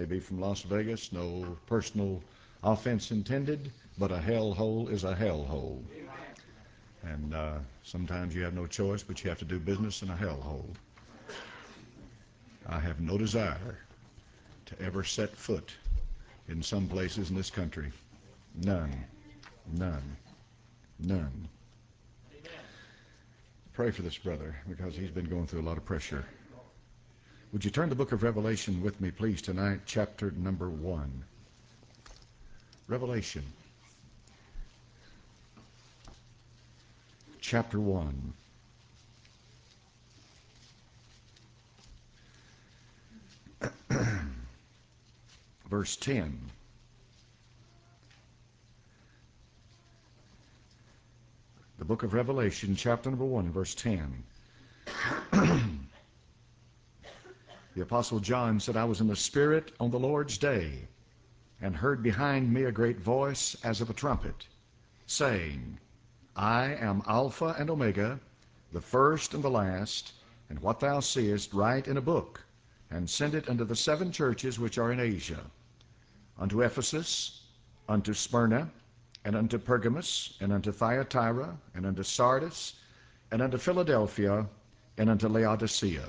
Maybe from Las Vegas, no personal offense intended, but a hellhole is a hellhole. And sometimes you have no choice, but you have to do business in a hellhole. I have no desire to ever set foot in some places in this country. None. None. None. Pray for this brother because he's been going through a lot of pressure. Would you turn the book of Revelation with me, please, tonight, chapter number 1. Revelation. Chapter 1. Verse 10. The book of Revelation, chapter number 1, verse 10. The Apostle John said, I was in the Spirit on the Lord's day, and heard behind me a great voice as of a trumpet, saying, I am Alpha and Omega, the first and the last, and what thou seest write in a book, and send it unto the 7 churches which are in Asia, unto Ephesus, unto Smyrna, and unto Pergamos, and unto Thyatira, and unto Sardis, and unto Philadelphia, and unto Laodicea.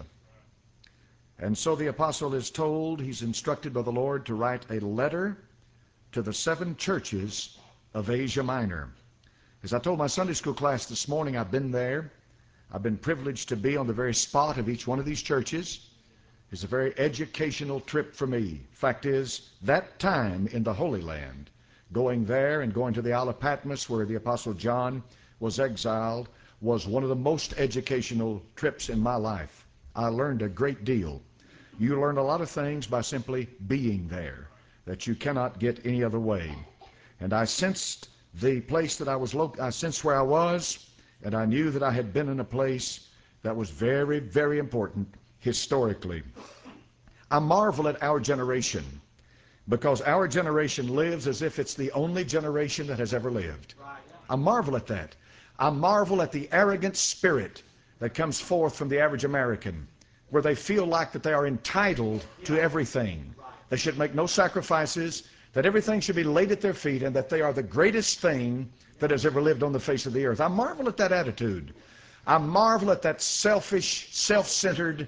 And so the apostle is told, he's instructed by the Lord to write a letter to the 7 churches of Asia Minor. As I told my Sunday school class this morning, I've been there. I've been privileged to be on the very spot of each one of these churches. It's a very educational trip for me. Fact is, that time in the Holy Land, going there and going to the Isle of Patmos where the Apostle John was exiled, was one of the most educational trips in my life. I learned a great deal. You learn a lot of things by simply being there that you cannot get any other way. And I sensed the place that I sensed where I was, and I knew that I had been in a place that was very, very important historically. I marvel at our generation, because our generation lives as if it's the only generation that has ever lived. I marvel at that. I marvel at the arrogant spirit that comes forth from the average American, where they feel like that they are entitled to everything. They should make no sacrifices, that everything should be laid at their feet, and that they are the greatest thing that has ever lived on the face of the earth. I marvel at that attitude. I marvel at that selfish, self-centered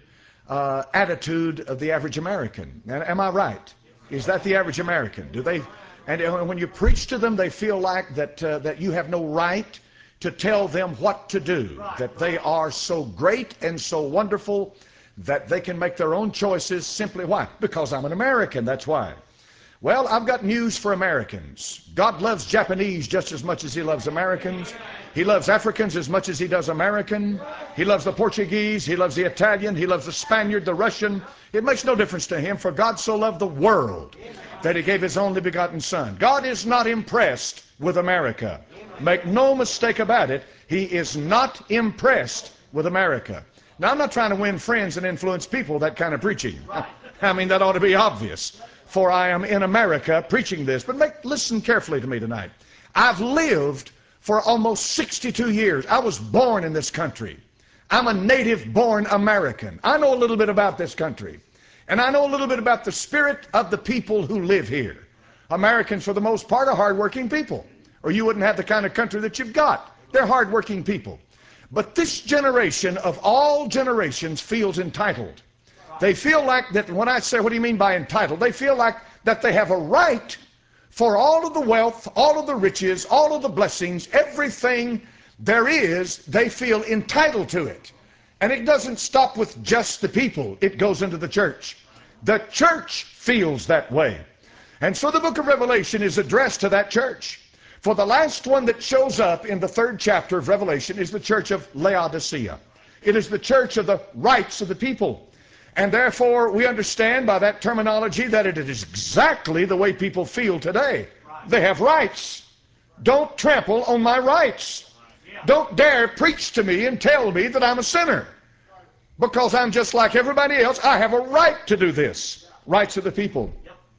attitude of the average American. Am I right? Is that the average American? Do they? And when you preach to them, they feel like that you have no right to tell them what to do, that they are so great and so wonderful that they can make their own choices simply why? Because I'm an American, that's why. Well, I've got news for Americans. God loves Japanese just as much as he loves Americans. He loves Africans as much as he does American. He loves the Portuguese, he loves the Italian, he loves the Spaniard, the Russian. It makes no difference to him, for God so loved the world that he gave his only begotten Son. God is not impressed with America. Make no mistake about it, he is not impressed with America. Now, I'm not trying to win friends and influence people, that kind of preaching. I mean, that ought to be obvious. For I am in America preaching this. But listen carefully to me tonight. I've lived for almost 62 years. I was born in this country. I'm a native-born American. I know a little bit about this country. And I know a little bit about the spirit of the people who live here. Americans, for the most part, are hardworking people, or you wouldn't have the kind of country that you've got. They're hardworking people. But this generation of all generations feels entitled. They feel like that. When I say, what do you mean by entitled? They feel like that they have a right for all of the wealth, all of the riches, all of the blessings, everything there is, they feel entitled to it. And it doesn't stop with just the people. It goes into the church. The church feels that way. And so the book of Revelation is addressed to that church. For the last one that shows up in the 3rd chapter of Revelation is the church of Laodicea. It is the church of the rights of the people. And therefore, we understand by that terminology that it is exactly the way people feel today. They have rights. Don't trample on my rights. Don't dare preach to me and tell me that I'm a sinner. Because I'm just like everybody else, I have a right to do this. Rights of the people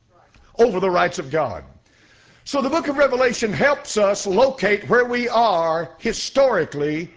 over the rights of God. So the book of Revelation helps us locate where we are historically,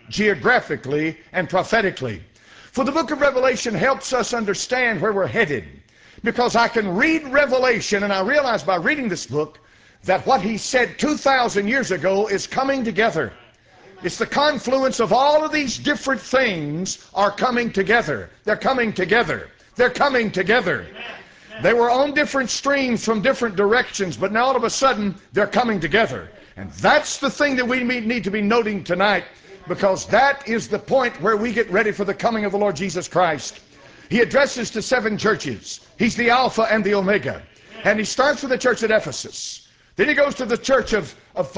geographically, and prophetically. For the book of Revelation helps us understand where we're headed. because I can read Revelation, and I realize by reading this book that what he said 2,000 years ago is coming together. It's the confluence of all of these different things are coming together. They're coming together. They're coming together. They were on different streams from different directions, but now all of a sudden they're coming together. And that's the thing that we need to be noting tonight, because that is the point where we get ready for the coming of the Lord Jesus Christ. He addresses to 7 churches. He's the Alpha and the Omega. And he starts with the church at Ephesus. Then he goes to the church of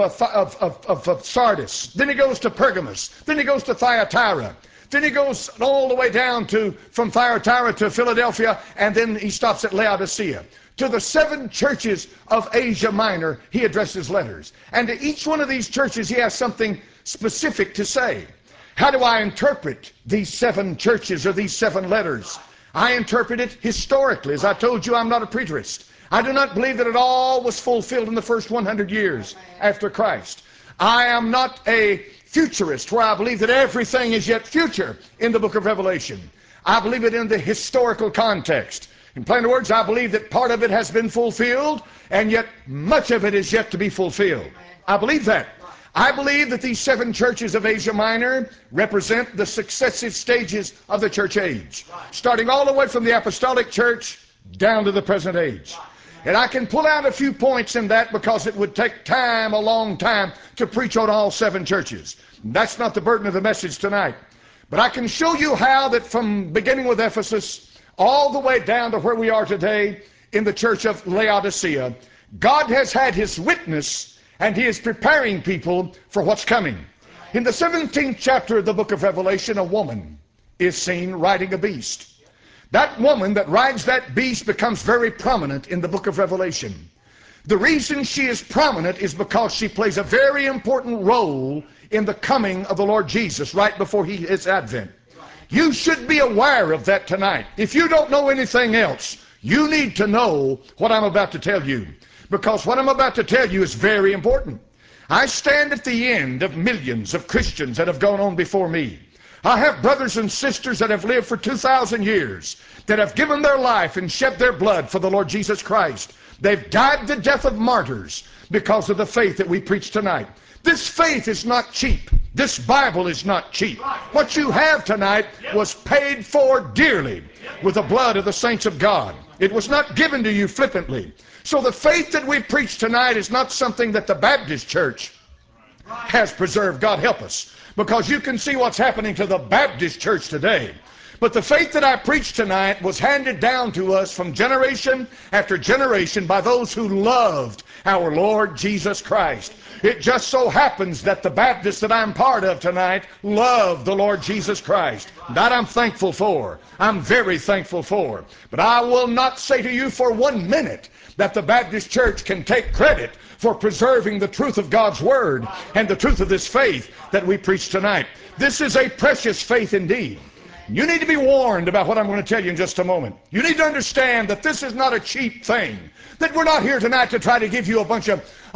Sardis. Then he goes to Pergamos. Then he goes to Thyatira. Then he goes all the way down from Thyatira to Philadelphia, and then he stops at Laodicea. To the 7 churches of Asia Minor, he addresses letters. And to each one of these churches, he has something specific to say. How do I interpret these 7 churches or these 7 letters? I interpret it historically. As I told you, I'm not a preterist. I do not believe that it all was fulfilled in the first 100 years after Christ. I am not a futurist where I believe that everything is yet future in the book of Revelation. I believe it in the historical context. In plain words, I believe that part of it has been fulfilled, and yet much of it is yet to be fulfilled. I believe that. I believe that these 7 churches of Asia Minor represent the successive stages of the church age, starting all the way from the apostolic church down to the present age. And I can pull out a few points in that because it would take time, a long time, to preach on all 7 churches. That's not the burden of the message tonight. But I can show you how that from beginning with Ephesus all the way down to where we are today in the church of Laodicea, God has had his witness, and he is preparing people for what's coming. In the 17th chapter of the book of Revelation, a woman is seen riding a beast. That woman that rides that beast becomes very prominent in the book of Revelation. The reason she is prominent is because she plays a very important role in the coming of the Lord Jesus right before his advent. You should be aware of that tonight. If you don't know anything else, you need to know what I'm about to tell you, because what I'm about to tell you is very important. I stand at the end of millions of Christians that have gone on before me. I have brothers and sisters that have lived for 2,000 years, that have given their life and shed their blood for the Lord Jesus Christ. They've died the death of martyrs because of the faith that we preach tonight. This faith is not cheap. This Bible is not cheap. What you have tonight was paid for dearly with the blood of the saints of God. It was not given to you flippantly. So the faith that we preach tonight is not something that the Baptist church has preserved. God help us. Because you can see what's happening to the Baptist church today. But the faith that I preach tonight was handed down to us from generation after generation by those who loved our Lord Jesus Christ. It just so happens that the Baptists that I'm part of tonight love the Lord Jesus Christ. That I'm thankful for. I'm very thankful for. But I will not say to you for 1 minute that the Baptist church can take credit for preserving the truth of God's Word and the truth of this faith that we preach tonight. This is a precious faith indeed. You need to be warned about what I'm going to tell you in just a moment. You need to understand that this is not a cheap thing. That we're not here tonight to try to give you a bunch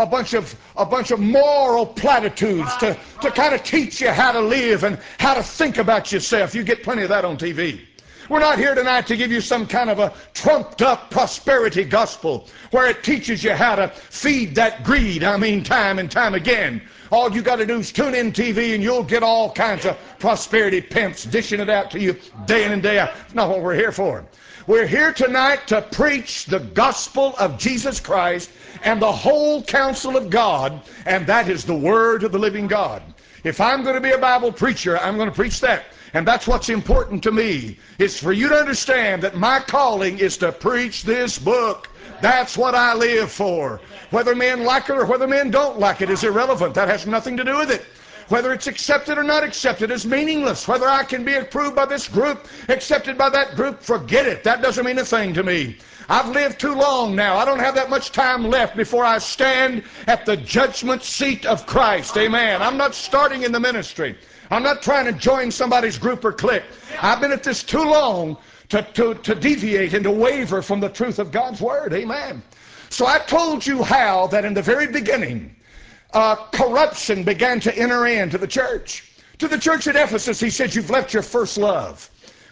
of moral platitudes to kind of teach you how to live and how to think about yourself. You get plenty of that on TV. We're not here tonight to give you some kind of a trumped up prosperity gospel where it teaches you how to feed that greed, time and time again. All you got to do is tune in TV and you'll get all kinds of prosperity pimps dishing it out to you day in and day out. That's not what we're here for. We're here tonight to preach the gospel of Jesus Christ and the whole counsel of God, and that is the word of the living God. If I'm going to be a Bible preacher, I'm going to preach that. And that's what's important to me. It's for you to understand that my calling is to preach this book. That's what I live for. Whether men like it or whether men don't like it is irrelevant. That has nothing to do with it. Whether it's accepted or not accepted is meaningless. Whether I can be approved by this group, accepted by that group, forget it. That doesn't mean a thing to me. I've lived too long now. I don't have that much time left before I stand at the judgment seat of Christ. Amen. I'm not starting in the ministry. I'm not trying to join somebody's group or clique. I've been at this too long to deviate and to waver from the truth of God's Word. Amen. So I told you how that in the very beginning, corruption began to enter into the church. To the church at Ephesus, he said, you've left your first love.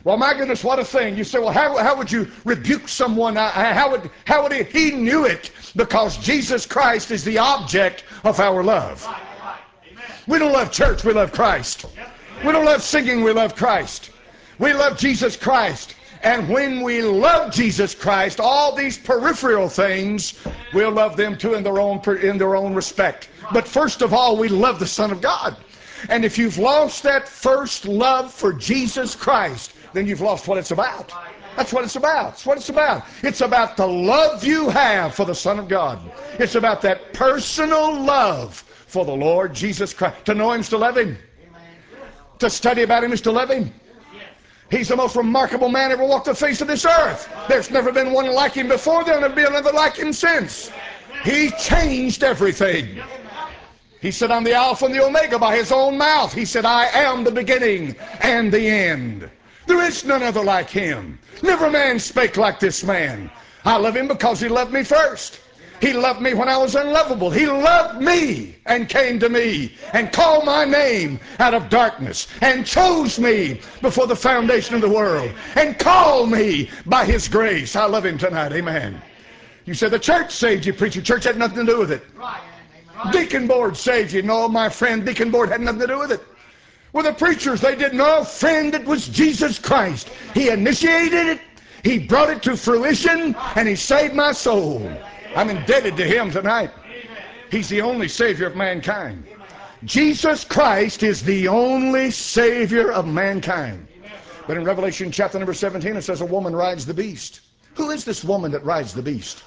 Well, my goodness, what a thing. You say, well, how would you rebuke someone? How would he? He knew it, because Jesus Christ is the object of our love. We don't love church, we love Christ. We don't love singing, we love Christ. We love Jesus Christ. And when we love Jesus Christ, all these peripheral things, we'll love them too in their own respect. But first of all, we love the Son of God. And if you've lost that first love for Jesus Christ, then you've lost what it's about. That's what it's about. That's what it's about. It's about the love you have for the Son of God. It's about that personal love for the Lord Jesus Christ. To know Him is to love Him. To study about Him is to love Him. He's the most remarkable man ever walked the face of this earth. There's never been one like Him before. There'll never be another like Him since. He changed everything. He said, I'm the Alpha and the Omega by His own mouth. He said, I am the beginning and the end. There is none other like Him. Never man spake like this man. I love Him because He loved me first. He loved me when I was unlovable. He loved me and came to me and called my name out of darkness and chose me before the foundation of the world and called me by His grace. I love Him tonight. Amen. You say the church saved you, preacher. Church had nothing to do with it. Deacon board saved you. No, my friend, deacon board had nothing to do with it. Well, the preachers, they didn't know. Friend, it was Jesus Christ. He initiated it. He brought it to fruition, and He saved my soul. I'm indebted to Him tonight. He's the only Savior of mankind. Jesus Christ is the only Savior of mankind. But in Revelation chapter number 17, it says a woman rides the beast. Who is this woman that rides the beast?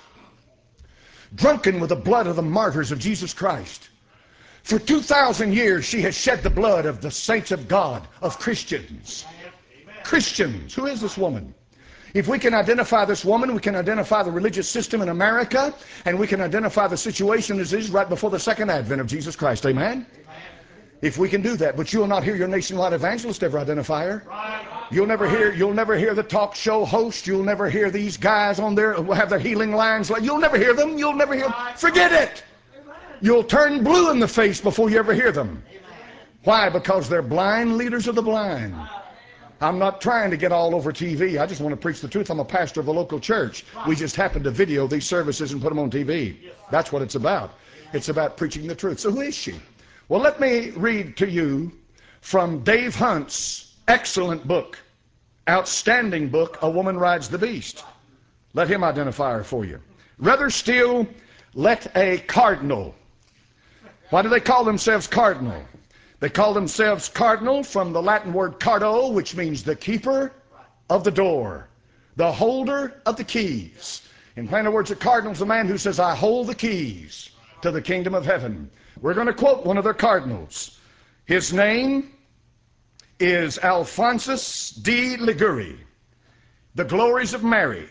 Drunken with the blood of the martyrs of Jesus Christ. For 2,000 years she has shed the blood of the saints of God, of Christians. Christians. Who is this woman? If we can identify this woman, we can identify the religious system in America, and we can identify the situation as is right before the second advent of Jesus Christ. Amen? If we can do that. But you'll not hear your nationwide evangelist ever identify her. You'll never hear the talk show host. You'll never hear these guys on there who have their healing lines. You'll never hear them. You'll never hear them. Forget it. You'll turn blue in the face before you ever hear them. Why? Because they're blind leaders of the blind. I'm not trying to get all over TV. I just want to preach the truth. I'm a pastor of a local church. We just happen to video these services and put them on TV. That's what it's about. It's about preaching the truth. So who is she? Well, let me read to you from Dave Hunt's excellent book, outstanding book, A Woman Rides the Beast. Let him identify her for you. Rather still, let a cardinal. Why do they call themselves cardinal? They call themselves cardinal from the Latin word cardo, which means the keeper of the door, the holder of the keys. In plain words, a cardinal is a man who says, I hold the keys to the kingdom of heaven. We're going to quote one of their cardinals. His name is Alphonsus de Liguri, The Glories of Mary.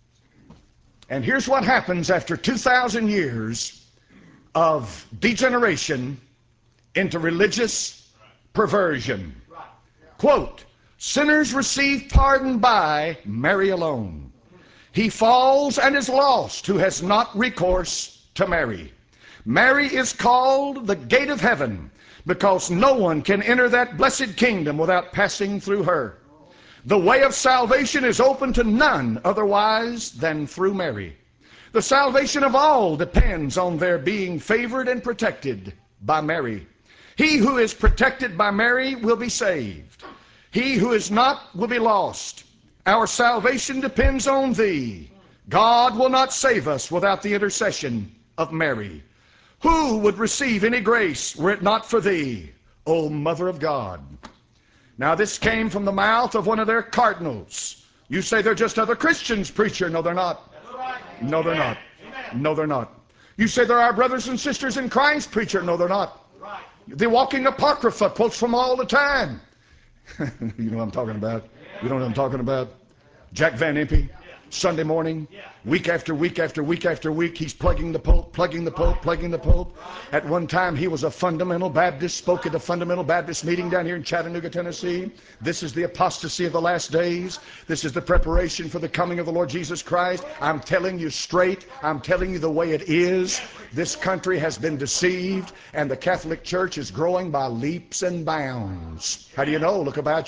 And here's what happens after 2,000 years of degeneration into religious perversion. Quote, sinners receive pardon by Mary alone. He falls and is lost who has not recourse to Mary. Mary is called the gate of heaven because no one can enter that blessed kingdom without passing through her. The way of salvation is open to none otherwise than through Mary. The salvation of all depends on their being favored and protected by Mary. He who is protected by Mary will be saved. He who is not will be lost. Our salvation depends on thee. God will not save us without the intercession of Mary. Who would receive any grace were it not for thee, O Mother of God? Now this came from the mouth of one of their cardinals. You say they're just other Christians, preacher. No, they're not. No, they're not. No, they're not. You say they're our brothers and sisters in Christ, preacher. No, they're not. The walking apocrypha quotes from all the time. You know what I'm talking about. You know what I'm talking about. Jack Van Impe, Sunday morning, week after week after week after week, he's plugging the Pope, plugging the Pope, plugging the Pope. At one time, he was a fundamental Baptist, spoke at a fundamental Baptist meeting down here in Chattanooga, Tennessee. This is the apostasy of the last days. This is the preparation for the coming of the Lord Jesus Christ. I'm telling you straight. I'm telling you the way it is. This country has been deceived, and the Catholic Church is growing by leaps and bounds. How do you know? Look about you.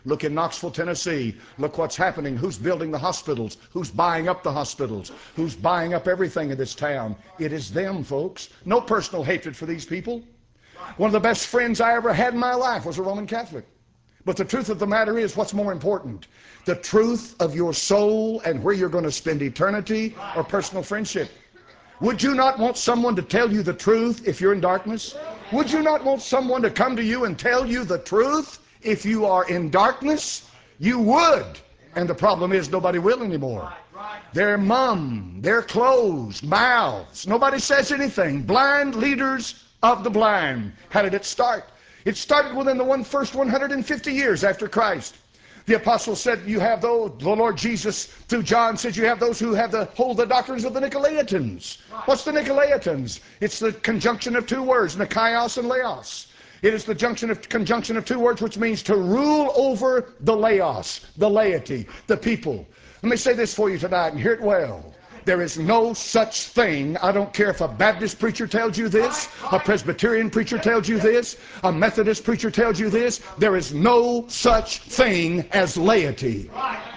Look in Knoxville, Tennessee. Look what's happening. Who's building the hospitals? Who's buying up the hospitals? Who's buying up everything in this town? It is them, folks. No personal hatred for these people. One of the best friends I ever had in my life was a Roman Catholic. But the truth of the matter is, what's more important? The truth of your soul and where you're going to spend eternity, or personal friendship? Would you not want someone to tell you the truth if you're in darkness? Would you not want someone to come to you and tell you the truth if you are in darkness? You would. And the problem is, nobody will anymore. They're mum, they're closed mouths. Nobody says anything. Blind leaders of the blind. How did it start? It started within the first 150 years after Christ. The apostle said, you have those, the Lord Jesus through John said, you have those who hold the doctrines of the Nicolaitans. What's the Nicolaitans? It's the conjunction of two words, Nikaios and Laos. It is the conjunction of two words, which means to rule over the Laos, the laity, the people. Let me say this for you tonight, and hear it well. There is no such thing. I don't care if a Baptist preacher tells you this, a Presbyterian preacher tells you this, a Methodist preacher tells you this. There is no such thing as laity.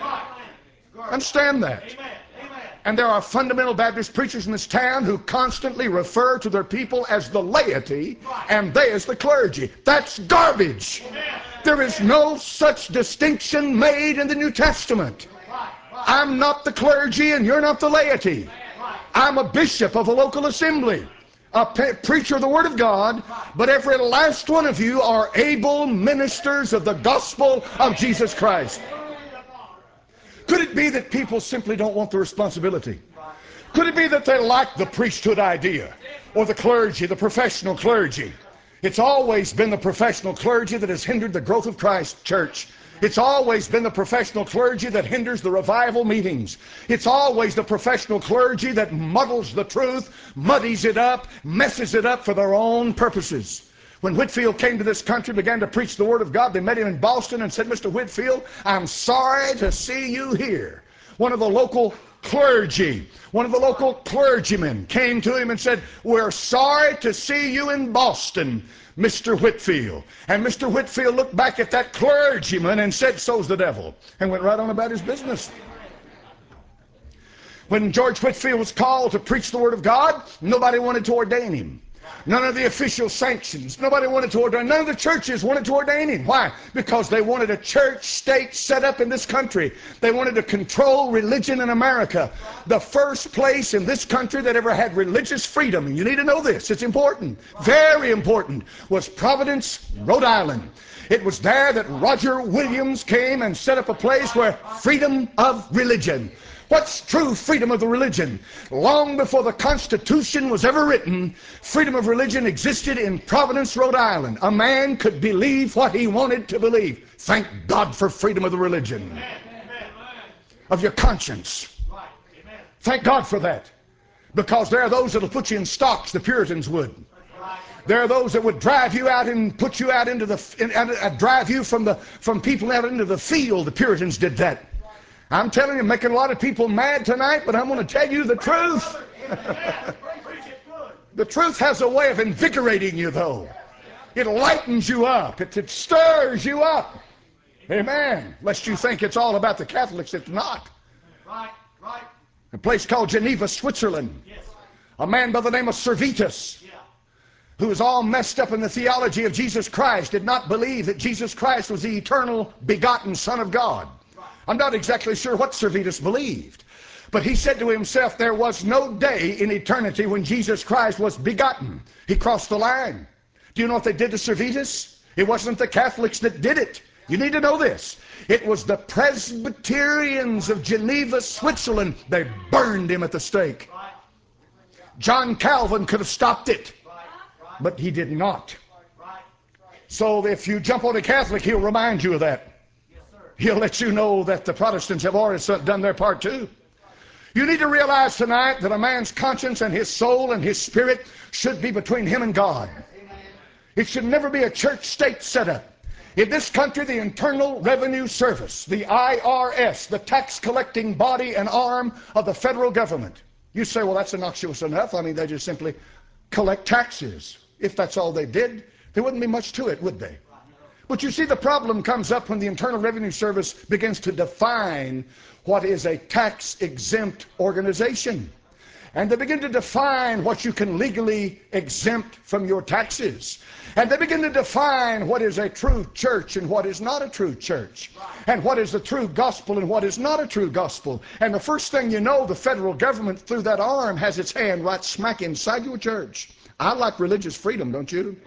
Understand that. And there are fundamental Baptist preachers in this town who constantly refer to their people as the laity and they as the clergy. That's garbage. There is no such distinction made in the New Testament. I'm not the clergy and you're not the laity. I'm a bishop of a local assembly, a preacher of the Word of God, but every last one of you are able ministers of the gospel of Jesus Christ. Could it be that people simply don't want the responsibility? Could it be that they like the priesthood idea or the clergy, the professional clergy? It's always been the professional clergy that has hindered the growth of Christ's church. It's always been the professional clergy that hinders the revival meetings. It's always the professional clergy that muddles the truth, muddies it up, messes it up for their own purposes. When Whitefield came to this country, began to preach the Word of God, they met him in Boston and said, Mr. Whitefield, I'm sorry to see you here. One of the local clergy, one of the local clergymen came to him and said, we're sorry to see you in Boston, Mr. Whitefield. And Mr. Whitefield looked back at that clergyman and said, so's the devil, and went right on about his business. When George Whitefield was called to preach the Word of God, nobody wanted to ordain him. None of the official sanctions. Nobody wanted to ordain. None of the churches wanted to ordain him. Why? Because they wanted a church state set up in this country. They wanted to control religion in America. The first place in this country that ever had religious freedom, and you need to know this, it's important, very important, was Providence, Rhode Island. It was there that Roger Williams came and set up a place where freedom of religion. What's true freedom of the religion? Long before the Constitution was ever written, freedom of religion existed in Providence, Rhode Island. A man could believe what he wanted to believe. Thank God for freedom of the religion, of your conscience. Thank God for that. Because there are those that will put you in stocks, the Puritans would. There are those that would drive you out and put you out into the, drive you from people out into the field. The Puritans did that. I'm telling you, making a lot of people mad tonight, but I'm going to tell you the truth. The truth has a way of invigorating you, though. It lightens you up. It stirs you up. Amen. Lest you think it's all about the Catholics. It's not. A place called Geneva, Switzerland. A man by the name of Servetus, who was all messed up in the theology of Jesus Christ, did not believe that Jesus Christ was the eternal begotten Son of God. I'm not exactly sure what Servetus believed, but he said to himself, there was no day in eternity when Jesus Christ was begotten. He crossed the line. Do you know what they did to Servetus? It wasn't the Catholics that did it. You need to know this. It was the Presbyterians of Geneva, Switzerland. They burned him at the stake. John Calvin could have stopped it, but he did not. So if you jump on a Catholic, he'll remind you of that. He'll let you know that the Protestants have already done their part too. You need to realize tonight that a man's conscience and his soul and his spirit should be between him and God. It should never be a church-state setup. In this country, the Internal Revenue Service, the IRS, the tax-collecting body and arm of the federal government. You say, well, that's innocuous enough. I mean, they just simply collect taxes. If that's all they did, there wouldn't be much to it, would they? But you see, the problem comes up when the Internal Revenue Service begins to define what is a tax-exempt organization. And they begin to define what you can legally exempt from your taxes. And they begin to define what is a true church and what is not a true church. And what is a true gospel and what is not a true gospel. And the first thing you know, the federal government through that arm has its hand right smack inside your church. I like religious freedom, don't you?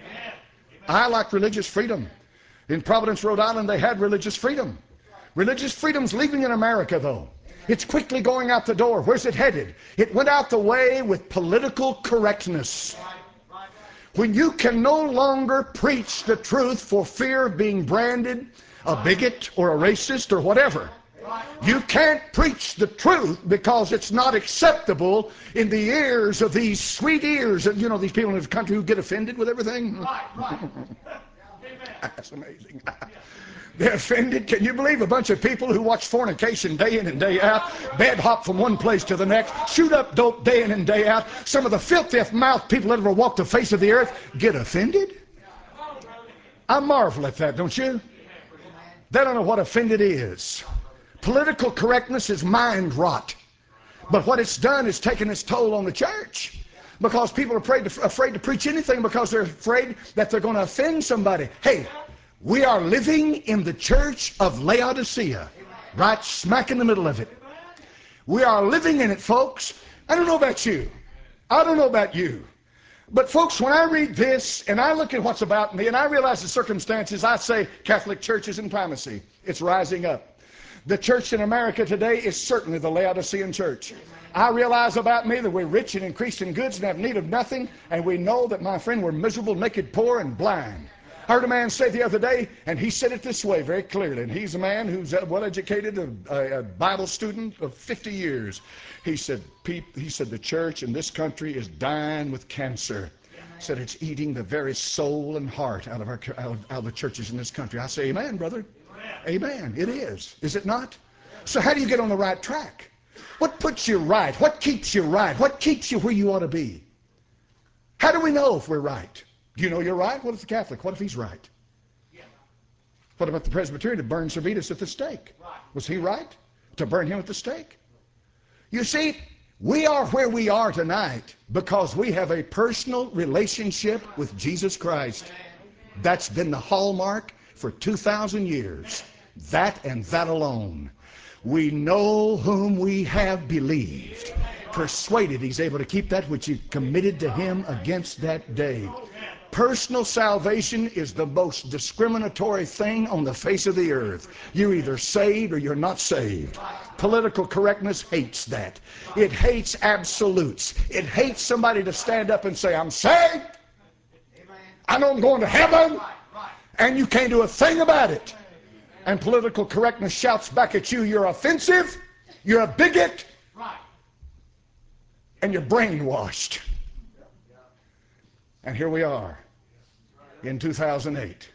I like religious freedom. In Providence, Rhode Island, they had religious freedom. Religious freedom's leaving in America, though. It's quickly going out the door. Where's it headed? It went out the way with political correctness. When you can no longer preach the truth for fear of being branded a bigot or a racist or whatever. You can't preach the truth because it's not acceptable in the ears of these sweet ears of, these people in this country who get offended with everything. That's amazing. They're offended. Can you believe a bunch of people who watch fornication day in and day out, bed hop from one place to the next, shoot up dope day in and day out, some of the filthiest mouth people that ever walked the face of the earth get offended? I marvel at that, don't you? They don't know what offended is. Political correctness is mind rot. But what it's done is taken its toll on the church. Because people are afraid to preach anything because they're afraid that they're going to offend somebody. Hey, we are living in the church of Laodicea, right smack in the middle of it. We are living in it, folks. I don't know about you. I don't know about you. But folks, when I read this and I look at what's about me and I realize the circumstances, I say Catholic Church is in primacy. It's rising up. The church in America today is certainly the Laodicean church. I realize about me that we're rich and increased in goods and have need of nothing. And we know that, my friend, we're miserable, naked, poor, and blind. I heard a man say the other day, and he said it this way very clearly, and he's a man who's well-educated, a Bible student of 50 years. He said, the church in this country is dying with cancer. He said it's eating the very soul and heart out of the churches in this country. I say, amen, brother. Amen. It is. Is it not? So how do you get on the right track? What puts you right? What keeps you right? What keeps you where you ought to be? How do we know if we're right? Do you know you're right? What if the Catholic? What if he's right? What about the Presbyterian that burned Servetus at the stake? Was he right to burn him at the stake? You see, we are where we are tonight because we have a personal relationship with Jesus Christ. That's been the hallmark for 2,000 years. That and that alone. We know whom we have believed. Persuaded he's able to keep that which he committed to him against that day. Personal salvation is the most discriminatory thing on the face of the earth. You're either saved or you're not saved. Political correctness hates that. It hates absolutes. It hates somebody to stand up and say, I'm saved. I know I'm going to heaven. And you can't do a thing about it. And political correctness shouts back at you, you're offensive, you're a bigot, and you're brainwashed. And here we are in 2008.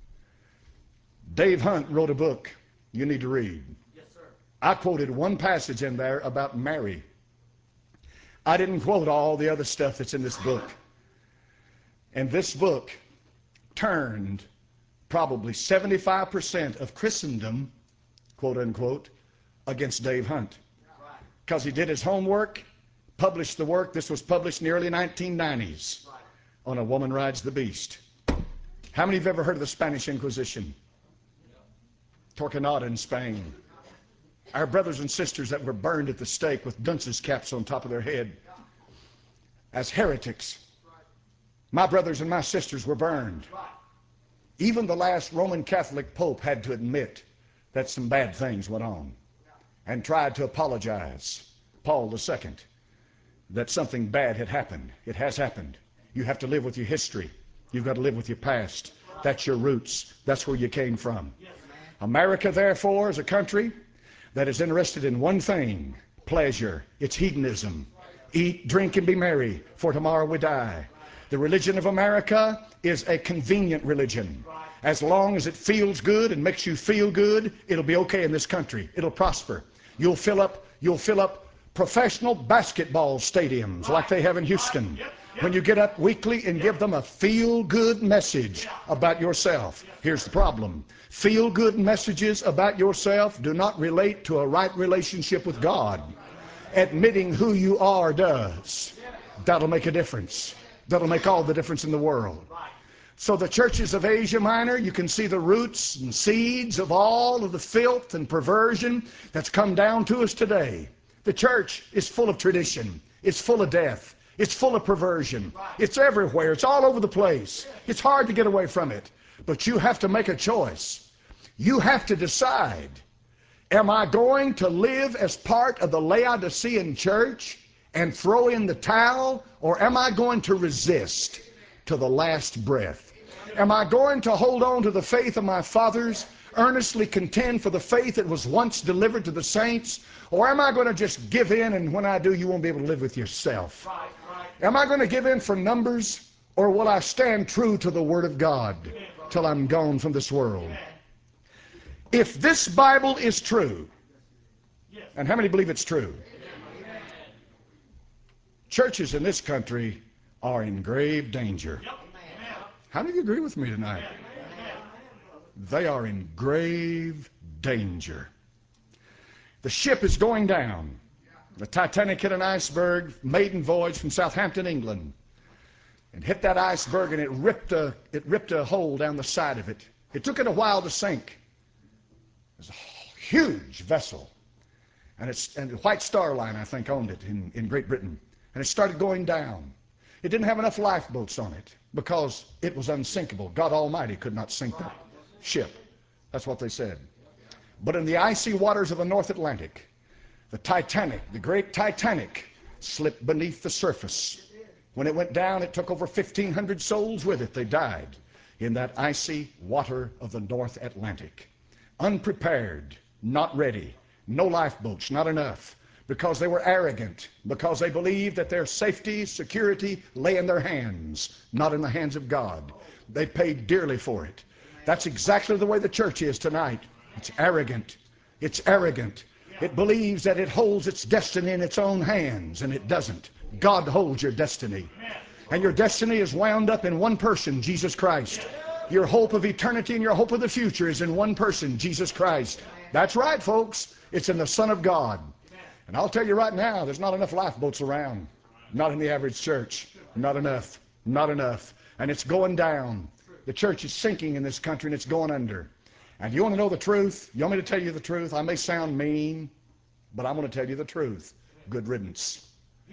Dave Hunt wrote a book you need to read. I quoted one passage in there about Mary. I didn't quote all the other stuff that's in this book. And this book turned probably 75% of Christendom, quote unquote, against Dave Hunt. Because he did his homework, published the work. This was published in the early 1990s on A Woman Rides the Beast. How many have ever heard of the Spanish Inquisition? Torquemada in Spain. Our brothers and sisters that were burned at the stake with dunce's caps on top of their head as heretics. My brothers and my sisters were burned. Even the last Roman Catholic Pope had to admit that some bad things went on and tried to apologize, Paul II, that something bad had happened. It has happened. You have to live with your history. You've got to live with your past. That's your roots. That's where you came from. America, therefore, is a country that is interested in one thing, pleasure. It's hedonism. Eat, drink, and be merry, for tomorrow we die. The religion of America is a convenient religion. As long as it feels good and makes you feel good, it'll be okay in this country. It'll prosper. You'll fill up professional basketball stadiums like they have in Houston, when you get up weekly and give them a feel-good message about yourself. Here's the problem. Feel-good messages about yourself do not relate to a right relationship with God. Admitting who you are does. That'll make a difference. That'll make all the difference in the world. So the churches of Asia Minor, you can see the roots and seeds of all of the filth and perversion that's come down to us today. The church is full of tradition. It's full of death. It's full of perversion. It's everywhere. It's all over the place. It's hard to get away from it. But you have to make a choice. You have to decide, am I going to live as part of the Laodicean church and throw in the towel, or am I going to resist to the last breath? Am I going to hold on to the faith of my fathers, earnestly contend for the faith that was once delivered to the saints, or am I going to just give in, and when I do, you won't be able to live with yourself? Am I going to give in for numbers, or will I stand true to the Word of God till I'm gone from this world? If this Bible is true, and how many believe it's true? Churches in this country are in grave danger. How many of you agree with me tonight? They are in grave danger. The ship is going down. The Titanic hit an iceberg, maiden voyage from Southampton, England, and hit that iceberg, and it ripped a hole down the side of it. It took it a while to sink. It was a huge vessel, and the White Star Line, I think, owned it in Great Britain, and it started going down. It didn't have enough lifeboats on it because it was unsinkable. God Almighty could not sink that ship. That's what they said. But in the icy waters of the North Atlantic, the Titanic, the great Titanic, slipped beneath the surface. When it went down, it took over 1,500 souls with it. They died in that icy water of the North Atlantic. Unprepared, not ready, no lifeboats, not enough, because they were arrogant, because they believed that their safety, security lay in their hands, not in the hands of God. They paid dearly for it. That's exactly the way the church is tonight. It's arrogant. It's arrogant. It believes that it holds its destiny in its own hands, and it doesn't. God holds your destiny. And your destiny is wound up in one person, Jesus Christ. Your hope of eternity and your hope of the future is in one person, Jesus Christ. That's right, folks. It's in the Son of God. And I'll tell you right now, there's not enough lifeboats around. Not in the average church. Not enough. Not enough. And it's going down. The church is sinking in this country, and it's going under. And you want to know the truth? You want me to tell you the truth? I may sound mean, but I'm going to tell you the truth. Good riddance.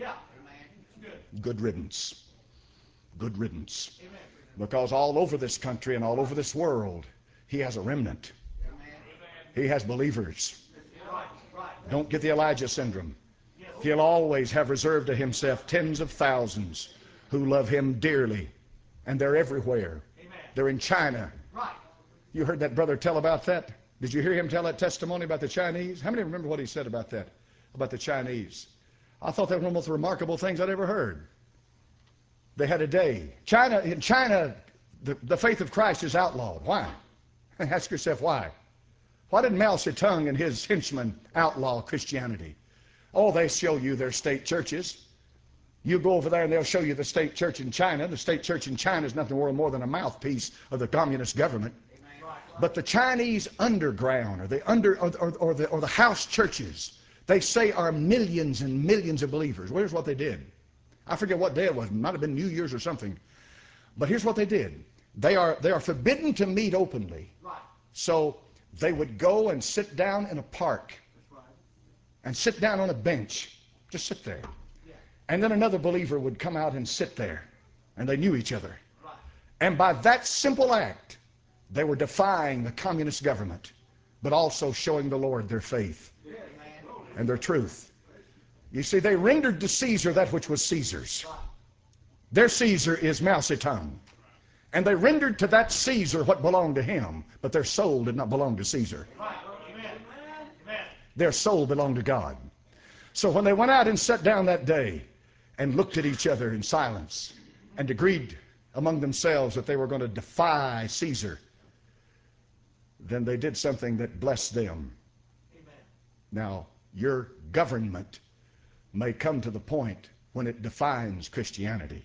Good riddance. Good riddance. Because all over this country and all over this world, He has a remnant. He has believers. Don't get the Elijah syndrome. He'll always have reserved to Himself tens of thousands who love Him dearly. And they're everywhere. They're in China. You heard that brother tell about that? Did you hear him tell that testimony about the Chinese? How many remember what he said about that? About the Chinese? I thought that was one of the most remarkable things I'd ever heard. They had a day. In China, the faith of Christ is outlawed. Why? Ask yourself why. Why did Mao Zedong and his henchmen outlaw Christianity? Oh, they show you their state churches. You go over there and they'll show you the state church in China. The state church in China is nothing more than a mouthpiece of the communist government. But the Chinese underground, or the house churches, they say are millions and millions of believers. Well, here's what they did. I forget what day it was. It might have been New Year's or something. But here's what they did. They are forbidden to meet openly. So they would go and sit down in a park and sit down on a bench. Just sit there. And then another believer would come out and sit there. And they knew each other. And by that simple act, they were defying the communist government, but also showing the Lord their faith and their truth. You see, they rendered to Caesar that which was Caesar's. Their Caesar is Mao Zedong. And they rendered to that Caesar what belonged to him, but their soul did not belong to Caesar. Their soul belonged to God. So when they went out and sat down that day and looked at each other in silence and agreed among themselves that they were going to defy Caesar, then they did something that blessed them. Now, your government may come to the point when it defines Christianity.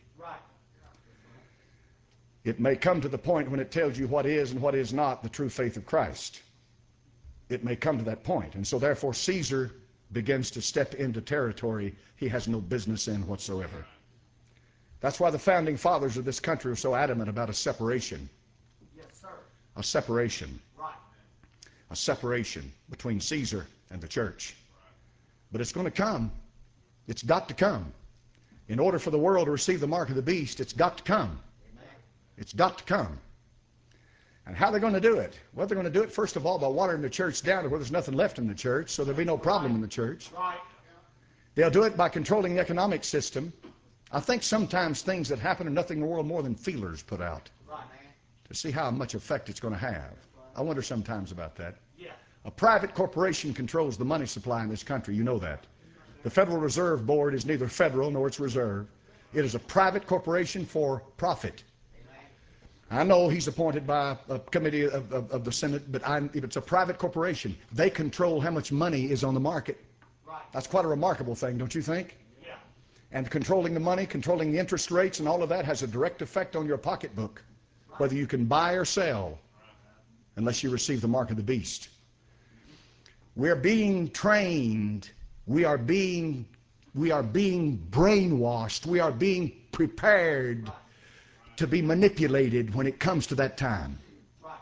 It may come to the point when it tells you what is and what is not the true faith of Christ. It may come to that point. And so therefore Caesar begins to step into territory he has no business in whatsoever. That's why the founding fathers of this country are so adamant about a separation. Yes, sir. A separation. Right. A separation between Caesar and the church. But it's going to come. It's got to come. In order for the world to receive the mark of the beast, it's got to come. Amen. It's got to come. And how are they going to do it? Well, they're going to do it, first of all, by watering the church down to where there's nothing left in the church, so there'll be no problem in the church. Right. They'll do it by controlling the economic system. I think sometimes things that happen are nothing in the world more than feelers put out Right, man. to see how much effect it's going to have. I wonder sometimes about that. Yeah. A private corporation controls the money supply in this country. You know that. The Federal Reserve Board is neither federal nor it's reserve. It is a private corporation for profit. I know he's appointed by a committee of the Senate, but it's a private corporation. They control how much money is on the market. Right. That's quite a remarkable thing, don't you think? Yeah. And controlling the money, controlling the interest rates and all of that has a direct effect on your pocketbook, whether you can buy or sell, unless you receive the mark of the beast. We're being trained. We are being brainwashed. We are being prepared to be manipulated when it comes to that time. Right.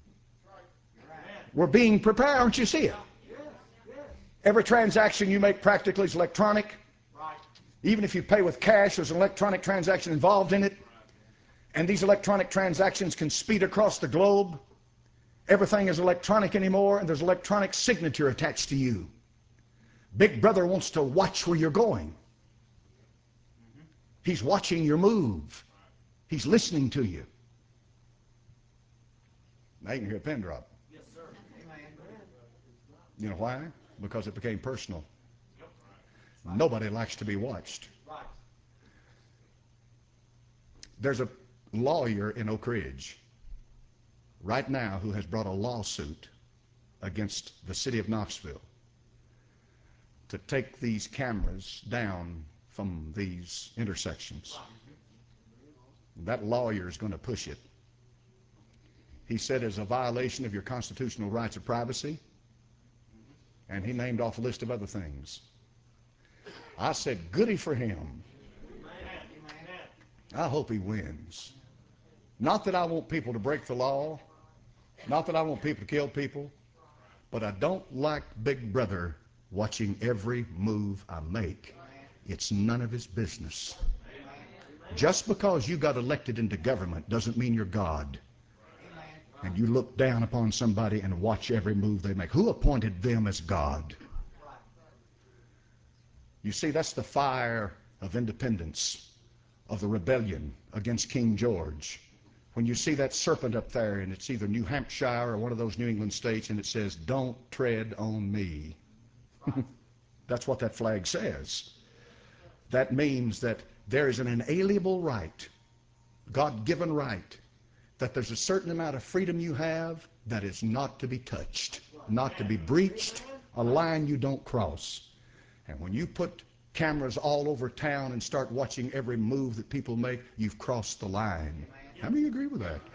We're being prepared. Don't you see it? Yes. Yes. Every transaction you make practically is electronic. Right. Even if you pay with cash, there's an electronic transaction involved in it. And these electronic transactions can speed across the globe. Everything is electronic anymore, and there's electronic signature attached to you. Big Brother wants to watch where you're going. He's watching your move. He's listening to you. Now you can hear a pin drop. Yes, sir. Amen. You know why? Because it became personal. Nobody likes to be watched. Right. There's a lawyer in Oak Ridge right now who has brought a lawsuit against the city of Knoxville to take these cameras down from these intersections. That lawyer is going to push it. He said it's a violation of your constitutional rights of privacy, and he named off a list of other things. I said, goody for him. I hope he wins. Not that I want people to break the law, not that I want people to kill people, but I don't like Big Brother watching every move I make. It's none of his business. Just because you got elected into government doesn't mean you're God. And you look down upon somebody and watch every move they make. Who appointed them as God? You see, that's the fire of independence, of the rebellion against King George. When you see that serpent up there, and it's either New Hampshire or one of those New England states, and it says, "Don't tread on me." That's what that flag says. That means that there is an inalienable right, God-given right, that there's a certain amount of freedom you have that is not to be touched, not to be breached, a line you don't cross. And when you put cameras all over town and start watching every move that people make, you've crossed the line. How many agree with that?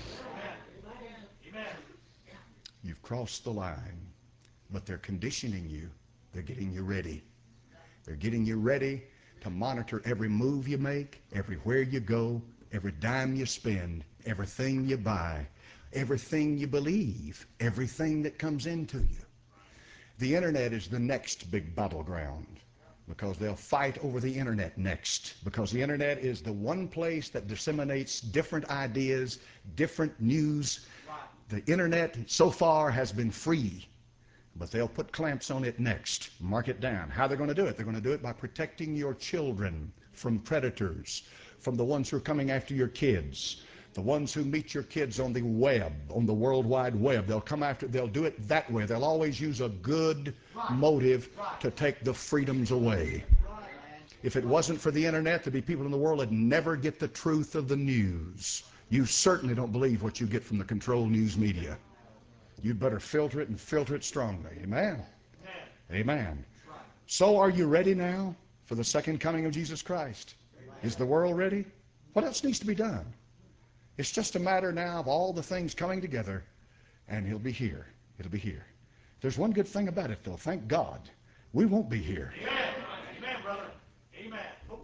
You've crossed the line. But they're conditioning you. They're getting you ready. They're getting you ready to monitor every move you make, everywhere you go, every dime you spend, everything you buy, everything you believe, everything that comes into you. The internet is the next big battleground, because they'll fight over the internet next, because the internet is the one place that disseminates different ideas, different news. The internet so far has been free, but they'll put clamps on it next. Mark it down. How they're going to do it? They're going to do it by protecting your children from predators, from the ones who are coming after your kids, the ones who meet your kids on the web, on the World Wide Web. They'll come after, they'll do it that way. They'll always use a good motive to take the freedoms away. If it wasn't for the internet, there'd be people in the world that never get the truth of the news. You certainly don't believe what you get from the controlled news media. You'd better filter it, and filter it strongly. Amen? Amen. So are you ready now? for the second coming of Jesus Christ. Is the world ready? What else needs to be done? It's just a matter now of all the things coming together, and He'll be here. It'll be here. There's one good thing about it, though. Thank God, we won't be here. Amen. Amen, brother. Amen.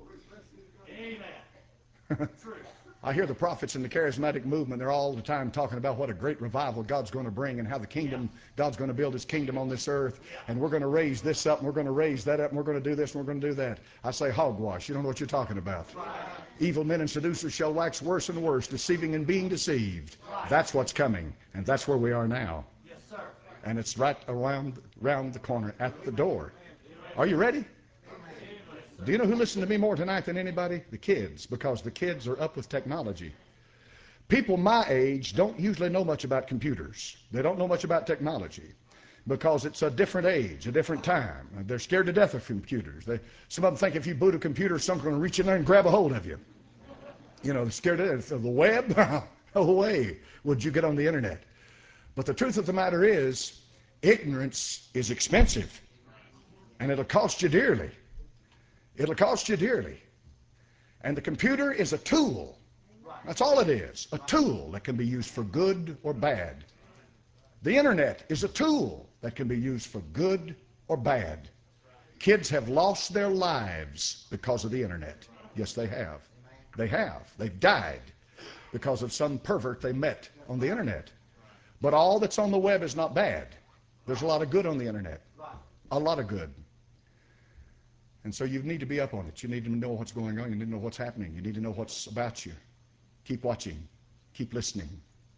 Amen. True. I hear the prophets in the charismatic movement, they're all the time talking about what a great revival God's going to bring and how the kingdom, God's going to build His kingdom on this earth, and we're going to raise this up, and we're going to raise that up, and we're going to do this, and we're going to do that. I say hogwash. You don't know what you're talking about. Evil men and seducers shall wax worse and worse, deceiving and being deceived. That's what's coming, and that's where we are now. Yes, sir. And it's right around the corner at the door. Are you ready? Do you know who listened to me more tonight than anybody? The kids, because the kids are up with technology. People my age don't usually know much about computers. They don't know much about technology because it's a different age, a different time. They're scared to death of computers. Some of them think if you boot a computer, someone's going to reach in there and grab a hold of you. You know, they're scared to death of the web. No way would you get on the internet. But the truth of the matter is, ignorance is expensive, and it'll cost you dearly. It'll cost you dearly. And the computer is a tool. That's all it is, a tool that can be used for good or bad. The internet is a tool that can be used for good or bad. Kids have lost their lives because of the internet. Yes, they have. They have. They've died because of some pervert they met on the internet. But all that's on the web is not bad. There's a lot of good on the internet. A lot of good. And so you need to be up on it. You need to know what's going on. You need to know what's happening. You need to know what's about you. Keep watching. Keep listening.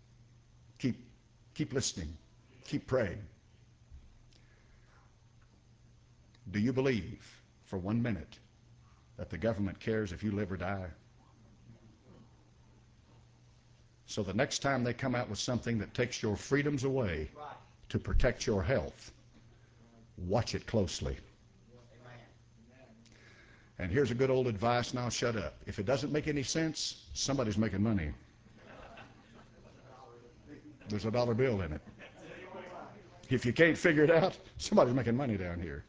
Keep listening. Keep praying. Do you believe for 1 minute that the government cares if you live or die? So the next time they come out with something that takes your freedoms away to protect your health, watch it closely. And here's a good old advice, and I'll shut up. If it doesn't make any sense, somebody's making money. There's a dollar bill in it. If you can't figure it out, somebody's making money down here.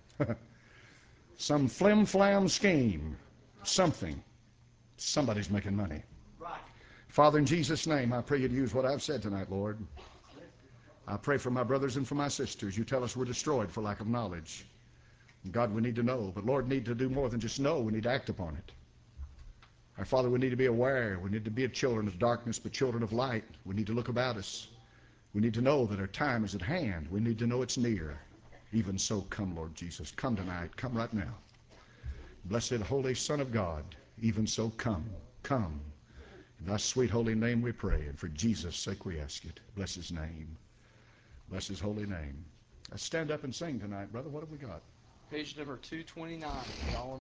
Some flim-flam scheme, something. Somebody's making money. Father, in Jesus' name, I pray you'd use what I've said tonight, Lord. I pray for my brothers and for my sisters. You tell us we're destroyed for lack of knowledge. God, we need to know, but Lord, need to do more than just know. We need to act upon it. Our Father, we need to be aware. We need to be children of darkness, but children of light. We need to look about us. We need to know that our time is at hand. We need to know it's near. Even so, come, Lord Jesus. Come tonight. Come right now. Blessed Holy Son of God, even so come. Come. In thy sweet holy name we pray, and for Jesus' sake we ask it. Bless his name. Bless his holy name. Let's stand up and sing tonight, brother. What have we got? Page number 229.